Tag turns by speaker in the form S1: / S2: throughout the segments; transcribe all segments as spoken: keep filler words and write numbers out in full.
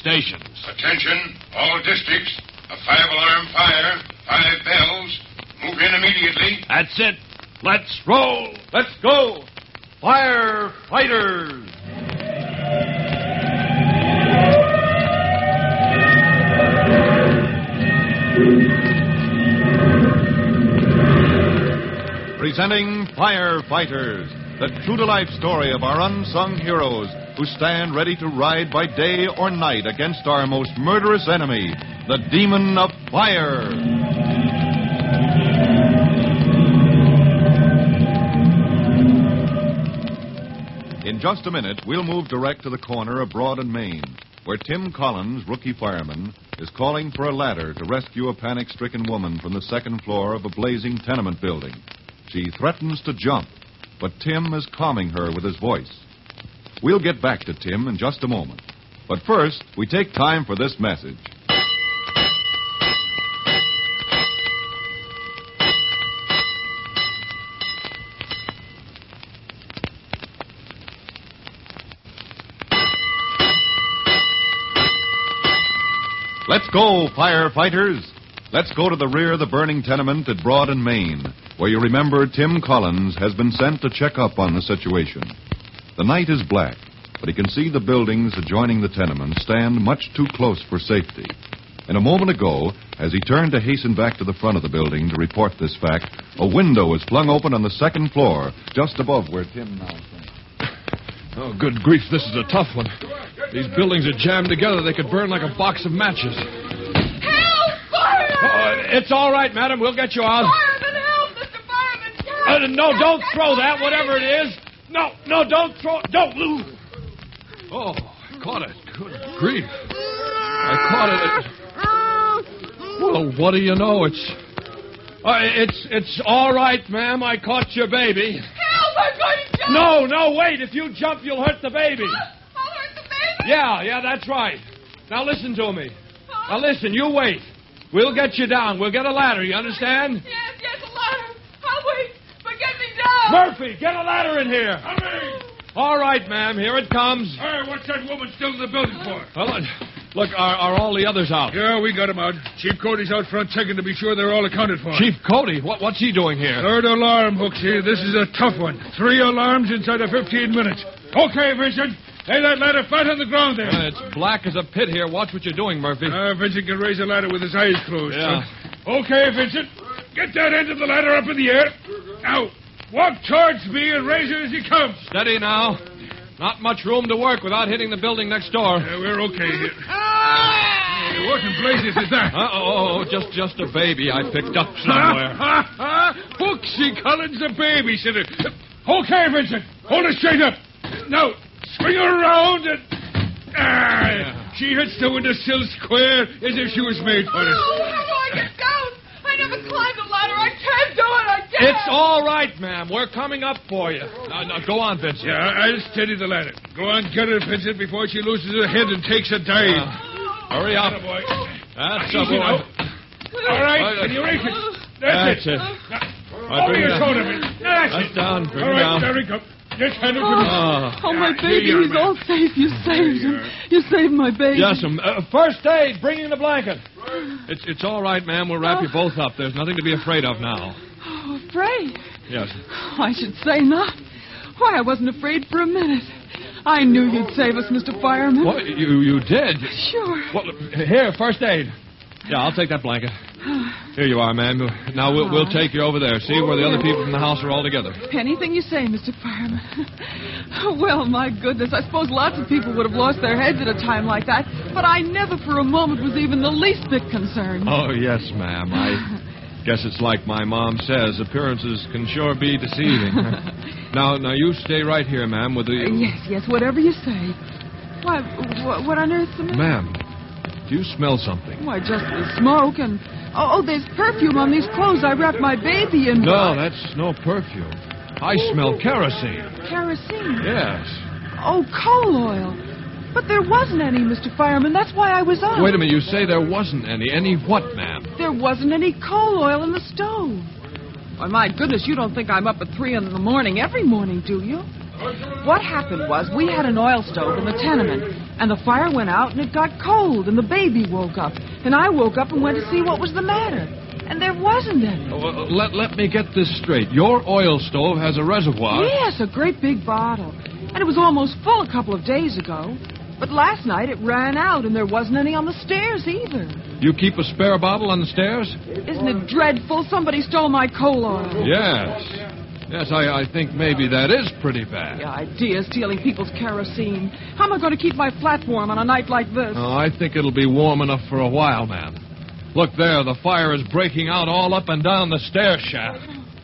S1: stations.
S2: Attention, all districts. A five-alarm fire, five bells. Move in immediately.
S1: That's it. Let's roll.
S3: Let's go. Firefighters.
S4: Presenting Firefighters, the true-to-life story of our unsung heroes who stand ready to ride by day or night against our most murderous enemy, the demon of fire. In just a minute, we'll move direct to the corner of Broad and Main, where Tim Collins, rookie fireman, is calling for a ladder to rescue a panic-stricken woman from the second floor of a blazing tenement building. She threatens to jump, but Tim is calming her with his voice. We'll get back to Tim in just a moment. But first, we take time for this message. Let's go, firefighters. Let's go to the rear of the burning tenement at Broad and Main, where you remember Tim Collins has been sent to check up on the situation. The night is black, but he can see the buildings adjoining the tenement stand much too close for safety. And a moment ago, as he turned to hasten back to the front of the building to report this fact, a window was flung open on the second floor, just above where Tim now stands.
S1: Oh, good grief, this is a tough one. These buildings are jammed together. They could burn like a box of matches.
S5: Help! Fireman!
S1: Oh, it's all right, madam. We'll get you out.
S5: Fireman, help! Mister Fireman, help!
S1: Uh, no, don't throw that, whatever it is. No, no, don't throw it. Don't move. Oh, I caught it. Good grief. I caught it. Well, what do you know? It's... Uh, it's it's all right, ma'am. I caught your baby.
S5: Help! I'm going to jump!
S1: No, no, wait. If you jump, you'll hurt the baby.
S5: I'll hurt the baby?
S1: Yeah, yeah, that's right. Now listen to me. Now listen, you wait. We'll get you down. We'll get a ladder, you understand?
S5: Yes, yes, a ladder. I'll wait, but get me down.
S1: Murphy, get a ladder in here.
S2: Hurry!
S1: All right, ma'am, here it comes.
S2: Hey, what's that woman still in the building for?
S1: Well, uh, look, are, are all the others out?
S2: Yeah, we got them out. Chief Cody's out front checking to be sure they're all accounted for.
S1: Chief Cody, what, what's he doing here?
S2: Third alarm hooks here. This is a tough one. Three alarms inside of fifteen minutes. Okay, Vincent. Lay that ladder flat on the ground there.
S1: Uh, it's black as a pit here. Watch what you're doing, Murphy.
S2: Uh, Vincent can raise a ladder with his eyes closed.
S1: Yeah.
S2: Son. Okay, Vincent. Get that end of the ladder up in the air. Now, walk towards me and raise it as he comes.
S1: Steady now. Not much room to work without hitting the building next door.
S2: Yeah, we're okay here. Hey, what in blazes is that?
S1: Uh-oh, just just a baby I picked up somewhere.
S2: Ha, ha, ha. Hooksy Collins, the babysitter. Okay, Vincent. Hold her straight up. Now, swing her around and... Ah,
S1: Yeah.
S2: She hits the windowsill square as if she was made for it.
S5: Oh, how do I get down? I never climbed a ladder. I can't do it. I can't.
S1: It's all right, ma'am. We're coming up for you. Now, now go on, Vincent.
S2: Yeah, I'll steady the ladder. Go on, get her, Vincent, before she loses her head and takes a dive.
S1: Uh, hurry up.
S2: Boy.
S1: That's
S2: Easy
S1: a boy.
S2: now. All right,
S1: Uh,
S2: can you raise it?
S1: That's
S2: That's,
S1: it.
S2: Now,
S1: Right,
S2: over
S1: bring
S2: your
S1: it down.
S2: shoulder, Vincent. That's,
S1: That's
S2: it.
S1: down. Bring
S2: All
S1: it
S2: right,
S1: down.
S2: there we go. Just hand it to me.
S1: Ah.
S6: Oh, my
S2: Ah,
S6: baby,
S2: here you
S6: he's
S2: are,
S6: all safe. You saved him. You saved my baby.
S1: Yes, um, uh, first aid. Bring in the blanket. It's it's all right, ma'am. We'll wrap you both up. There's nothing to be afraid of now.
S6: Oh, afraid?
S1: Yes.
S6: I should say not. Why, I wasn't afraid for a minute. I knew you'd save us, Mister Fireman.
S1: What? You you did?
S6: Sure.
S1: Well, here, first aid. Yeah, I'll take that blanket. Here you are, ma'am. Now we'll we'll take you over there. See where the other people from the house are all together.
S6: Anything you say, Mister Fireman. Well, my goodness, I suppose lots of people would have lost their heads at a time like that, but I never for a moment was even the least bit concerned.
S1: Oh, yes, ma'am. I guess it's like my mom says. Appearances can sure be deceiving. now, now you stay right here, ma'am, with the...
S6: Uh, yes, yes, whatever you say. Why, what, what on earth's the matter?
S1: Ma'am, do you smell something?
S6: Why, just the smoke and... Oh, oh, there's perfume on these clothes I wrapped my baby in.
S1: No, that's no perfume. I smell kerosene.
S6: Kerosene?
S1: Yes.
S6: Oh, coal oil. But there wasn't any, Mister Fireman. That's why I was up.
S1: Wait a minute. You say there wasn't any. Any what, ma'am?
S6: There wasn't any coal oil in the stove. Why, my goodness, you don't think I'm up at three in the morning every morning, do you? What happened was we had an oil stove in the tenement, And the fire went out, and it got cold, and the baby woke up. And I woke up and went to see what was the matter. And there wasn't any.
S1: Oh, uh, let, let me get this straight. Your oil stove has a reservoir.
S6: Yes, a great big bottle. And it was almost full a couple of days ago. But last night it ran out, and there wasn't any on the stairs either.
S1: You keep a spare bottle on the stairs?
S6: Isn't it dreadful? Somebody stole my coal oil.
S1: Yes. Yes, I, I think maybe that is pretty bad.
S6: The idea, stealing people's kerosene. How am I going to keep my flat warm on a night like this?
S1: Oh, I think it'll be warm enough for a while, ma'am. Look there, the fire is breaking out all up and down the stair shaft.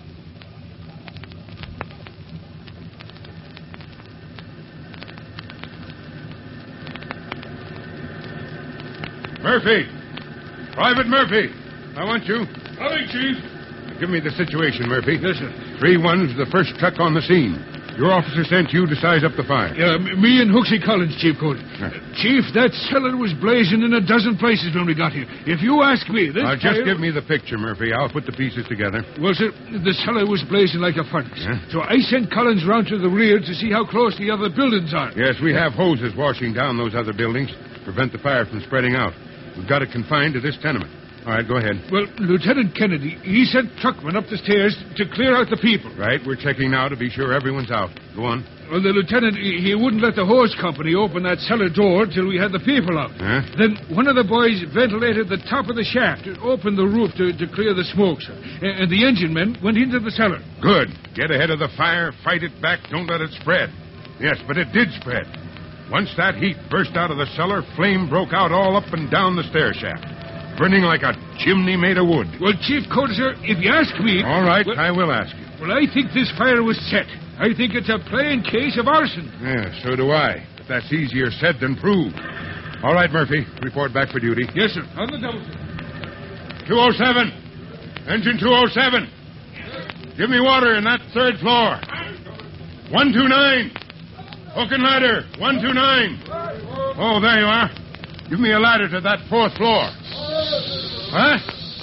S2: Murphy! Private Murphy! I want you.
S1: Coming, Chief.
S2: Give me the situation, Murphy.
S1: Yes, sir.
S2: Three one's the first truck on the scene. Your officer sent you to size up the fire.
S3: Yeah, me and Hooksy Collins, Chief Cody.
S2: Huh.
S3: Chief, that cellar was blazing in a dozen places when we got here. If you ask me, this
S2: Now, just
S3: fire...
S2: give me the picture, Murphy. I'll put the pieces together.
S3: Well, sir, the cellar was blazing like a furnace.
S2: Yeah?
S3: So I sent Collins round to the rear to see how close the other buildings are.
S2: Yes, we have hoses washing down those other buildings to prevent the fire from spreading out. We've got it confined to this tenement. All right, go ahead.
S3: Well, Lieutenant Kennedy, he sent truckmen up the stairs to clear out the people.
S2: Right, we're checking now to be sure everyone's out. Go on.
S3: Well, the lieutenant, he, he wouldn't let the hose company open that cellar door till we had the people out.
S2: Huh?
S3: Then one of the boys ventilated the top of the shaft and opened the roof to, to clear the smoke, sir. And, and the engine men went into the cellar.
S2: Good. Get ahead of the fire, fight it back, don't let it spread. Yes, but it did spread. Once that heat burst out of the cellar, flame broke out all up and down the stair shaft, burning like a chimney made of wood.
S3: Well, Chief Cody, sir, if you ask me...
S2: All right,
S3: well,
S2: I will ask you.
S3: Well, I think this fire was set. I think it's a plain case of arson.
S2: Yeah, so do I. But that's easier said than proved. All right, Murphy. Report back for duty.
S3: Yes, sir. On the double, sir.
S2: two oh seven. Engine two oh seven. Give me water in that third floor. one two nine. Hook and ladder. one two nine. Oh, there you are. Give me a ladder to that fourth floor. Huh?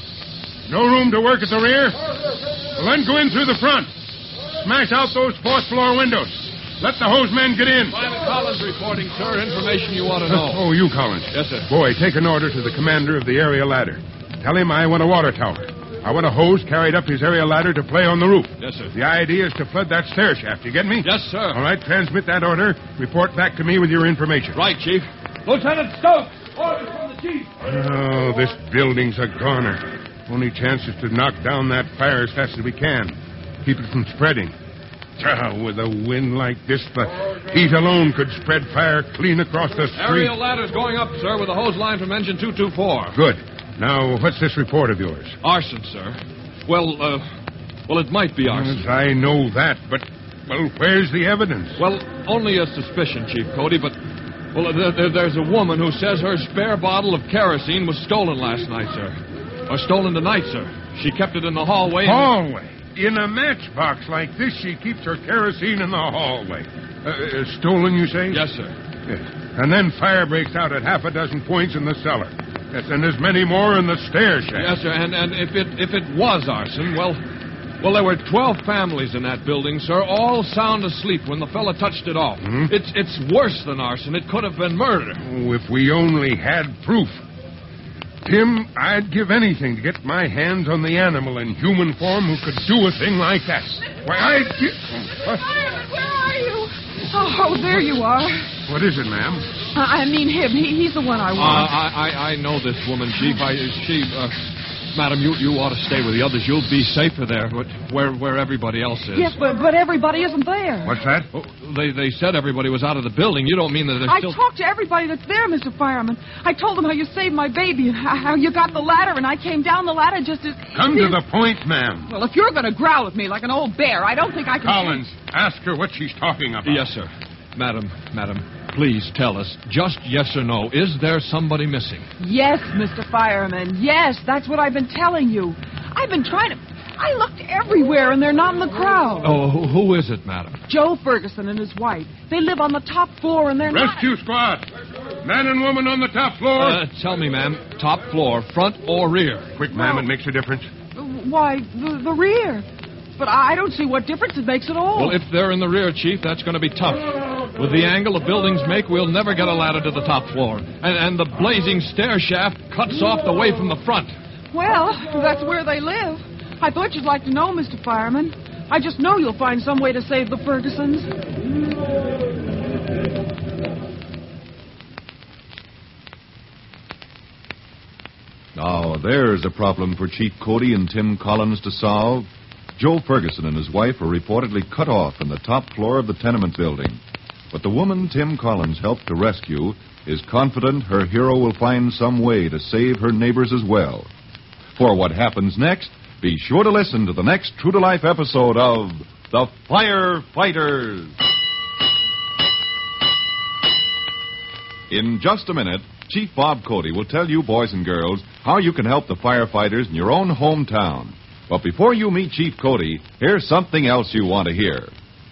S2: No room to work at the rear? Well, then go in through the front. Smash out those fourth floor windows. Let the hose men get in.
S1: Private Collins reporting, sir. Information you want to know.
S2: Oh, you, Collins.
S1: Yes, sir.
S2: Boy, take an order to the commander of the area ladder. Tell him I want a water tower. I want a hose carried up his area ladder to play on the roof.
S1: Yes, sir.
S2: The idea is to flood that stair shaft. You get me?
S1: Yes, sir.
S2: All right, transmit that order. Report back to me with your information.
S1: Right, Chief.
S3: Lieutenant Stokes, orders from the chief.
S2: Oh, this building's a goner. Only chance is to knock down that fire as fast as we can. Keep it from spreading. Ah, with a wind like this, the heat alone could spread fire clean across the street.
S1: Aerial ladder's going up, sir, with a hose line from engine two two four.
S2: Good. Now, what's this report of yours?
S1: Arson, sir. Well, uh, well, it might be arson.
S2: Yes, I know that, but, well, where's the evidence?
S1: Well, only a suspicion, Chief Cody, but, well, there, there, there's a woman who says her spare bottle of kerosene was stolen last night, sir. Or stolen tonight, sir. She kept it in the hallway. and-
S2: Hallway? In a matchbox like this, she keeps her kerosene in the hallway. Uh, uh, stolen, you say?
S1: Yes, sir.
S2: Yes. And then fire breaks out at half a dozen points in the cellar. Yes, and there's many more in the stair shaft.
S1: Yes, sir, and, and if it if it was arson, well, well, there were twelve families in that building, sir, all sound asleep when the fella touched it off.
S2: Hmm?
S1: It's it's worse than arson. It could have been murder.
S2: Oh, if we only had proof. Tim, I'd give anything to get my hands on the animal in human form who could do a thing like that. Why, I'd give... What?
S6: Fireman, where are you? Oh, there you are.
S2: What is it, ma'am?
S6: I I mean him. He, he's the one I
S1: Uh,
S6: want.
S1: I, I I know this woman, Chief. I she, uh, madam, you you ought to stay with the others. You'll be safer there, but where where everybody else is.
S6: Yes, but but everybody isn't there.
S2: What's that?
S1: Oh, they they said everybody was out of the building. You don't mean that they're
S6: I
S1: still.
S6: talked to everybody that's there, Mister Fireman. I told them how you saved my baby and how how you got the ladder, and I came down the ladder just as...
S2: Come to the point, ma'am.
S6: Well, if you're going to growl at me like an old bear, I don't think I can...
S2: Collins, ask her what she's talking about.
S1: Yes, sir. Madam, madam, please tell us, just yes or no, is there somebody missing?
S6: Yes, Mister Fireman. Yes, that's what I've been telling you. I've been trying to... I looked everywhere, and they're not in the crowd.
S1: Oh, who, who is it, madam?
S6: Joe Ferguson and his wife. They live on the top floor, and they're
S2: Rescue squad. Man and woman on the top floor.
S1: Uh, tell me, ma'am, top floor, front or rear?
S2: Quick, ma'am, it makes a difference.
S6: not... Why, the, the rear. But I don't see what difference it makes at all.
S1: Well, if they're in the rear, Chief, that's going to be tough. With the angle the buildings make, we'll never get a ladder to the top floor. And, and the blazing stair shaft cuts off the way from the front.
S6: Well, that's where they live. I thought you'd like to know, Mister Fireman. I just know you'll find some way to save the Fergusons.
S4: Now, there's a problem for Chief Cody and Tim Collins to solve. Joe Ferguson and his wife are reportedly cut off in the top floor of the tenement building. But the woman Tim Collins helped to rescue is confident her hero will find some way to save her neighbors as well. For what happens next, be sure to listen to the next true-to-life episode of The Firefighters. In just a minute, Chief Bob Cody will tell you, boys and girls, how you can help the firefighters in your own hometown. But before you meet Chief Cody, here's something else you want to hear.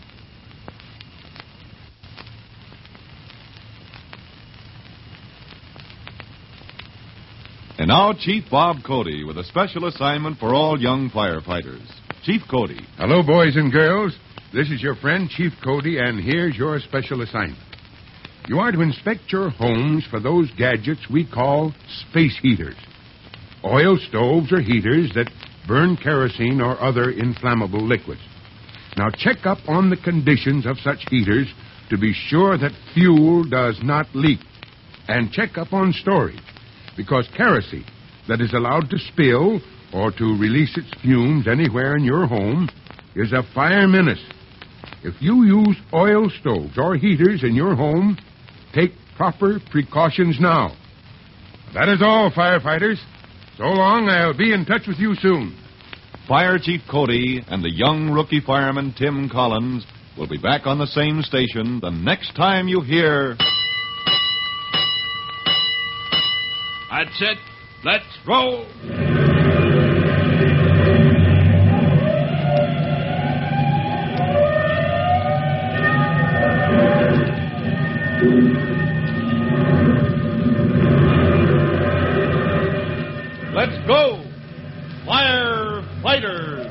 S4: And now, Chief Bob Cody with a special assignment for all young firefighters. Chief Cody.
S2: Hello, boys and girls. This is your friend, Chief Cody, and here's your special assignment. You are to inspect your homes for those gadgets we call space heaters. Oil stoves or heaters that burn kerosene or other inflammable liquids. Now, check up on the conditions of such heaters to be sure that fuel does not leak. And check up on storage, because kerosene that is allowed to spill or to release its fumes anywhere in your home is a fire menace. If you use oil stoves or heaters in your home, take proper precautions now. That is all, firefighters. So long, I'll be in touch with you soon.
S4: Fire Chief Cody and the young rookie fireman Tim Collins will be back on the same station the next time you hear...
S1: That's it. Let's roll. Let's go, firefighters!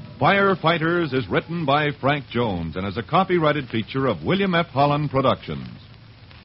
S1: Firefighters is written by Frank Jones and is a copyrighted feature of William F. Holland Productions.